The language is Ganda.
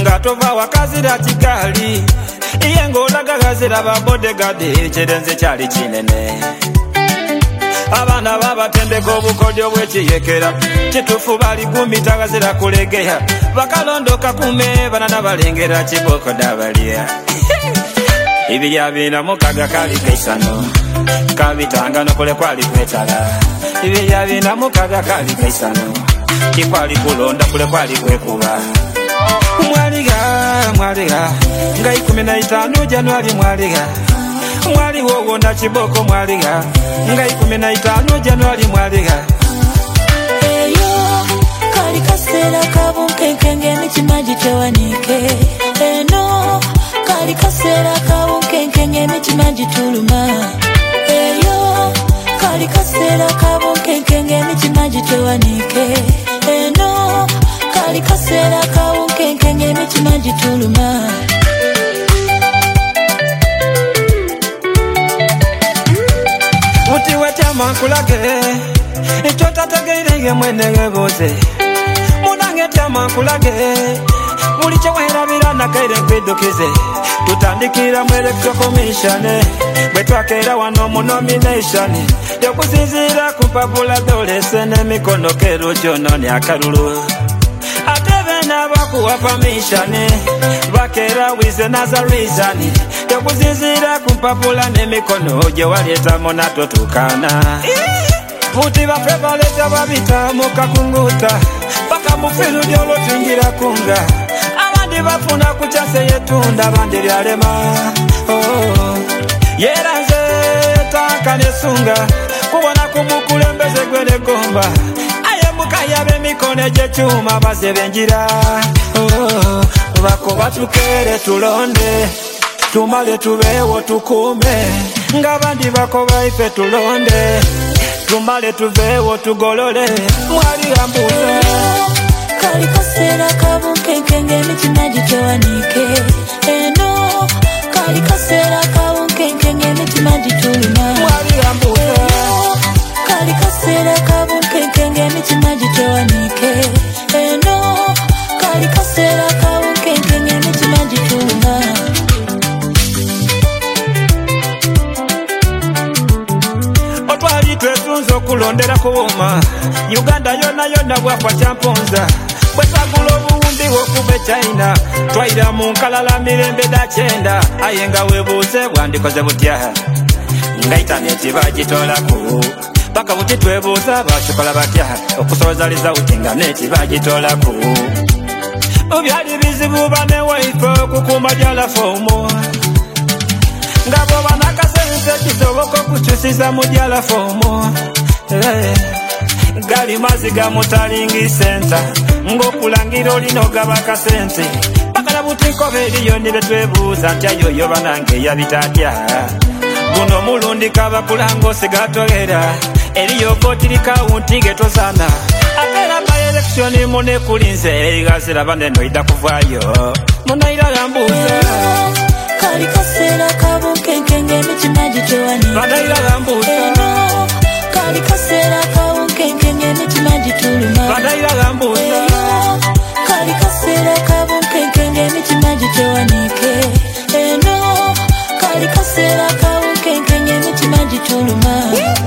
nga tova wakazira kigali iye ng'olaga gazira ba bodyguard ekirenze kyali kinene abaana babatendeka obukodyo bw'ekiyekera kituufu bali gumita gazira kulegeya bakalondoka kume banana balengera kiboko dabalya ibirya bina mukaga kali kaisano kabitangano kule kwali kwetala ibirya bina mukaga kali kaisano kikwali kulonda kule kwali kwekuba mwaliga nga 15 Januari mwaliga mwali wowo na kiboko mwaliga nga 15 Januari mwaliga eyo kali kasera kabunkenkenge mikimaji tewanike eno kali kasera kabunkenkenge mikimaji tuluma eyo kali kasera kabunkenkenge mikimaji tewanike eno kali kasera kabunkenkenge mikimaji tuluma muti wetama kulage ekyo tatageirege mwenege boze munange tama kulage buli kye werabira nakaire nkwidukize tutandikira mu electoral commission bwe twakera wano mu nomination yokusinziira ku mpapula dolese n'emikono kero gyonoonye akalulu ate bena bakuwa permission bakera wize naza reason yokusinziira ku mpapula n'emikono gye waleetamu nato tukana futi bafe baleeta babita mu kakunguta paka mu firu gy'olwotingira kunga abandi bafuna ku kyase yetunda abandi lyalema yeranze tanka nesunga kubona ku mukulembeze gweregomba ayembuka yabe emikono egy'ekyuma baze benjira bakoba tukere tulonde tumale tubeewo tukuume ng'abandi bakoba ife tulonde tumale tuveewo tugolole mwaliga mbuuza kali kasera kabunkenkenge mikimaji tewanike eno kali kasera kabunkenkenge mikimaji tuluma mwaliga mbuuza kali kasera kabunkenkenge mikimaji tewanike eno kali kasera kabunkenkenge mikimaji tuluma otwali twesunza okulondera kuwuma Uganda yona yona bwakwa kyamponza bwetagula obuwumbi bw'okuva e China twayira mu nkalala mirembe da kyenda aye nga weebuuze bwandikoze butya nga intaneti bagitolaku paka buti twebuuza bakikola batya okusobozaliza buti nga neti bagitolaku byali bizibu bane waife okukuuma gyalafomu nga bwoba nakasense kisoboka okukyusiza mu gyalafomu gali maziga mutalingi senta ng'okulangira olina ogaba akasente bakala butinkoba eriyo ne betwebuuza nti ayoyo banange yabitatya guno mulundi kabakulanga osigatolera eriyo kootiri kawunti getosaana atera by-election munekulinze erigazira baneno ida kuvaayo munairaga mbuuza kali kasera kabunkenkenge mikimaji tewanike banairaga mbuuza kali kasera kabunkenkenge mikimaji tuluma banairaga mbuuza kali kasera kabunkenkenge mikimaji tewanike eno kali kasera kabunkenkenge mikimaji tuluma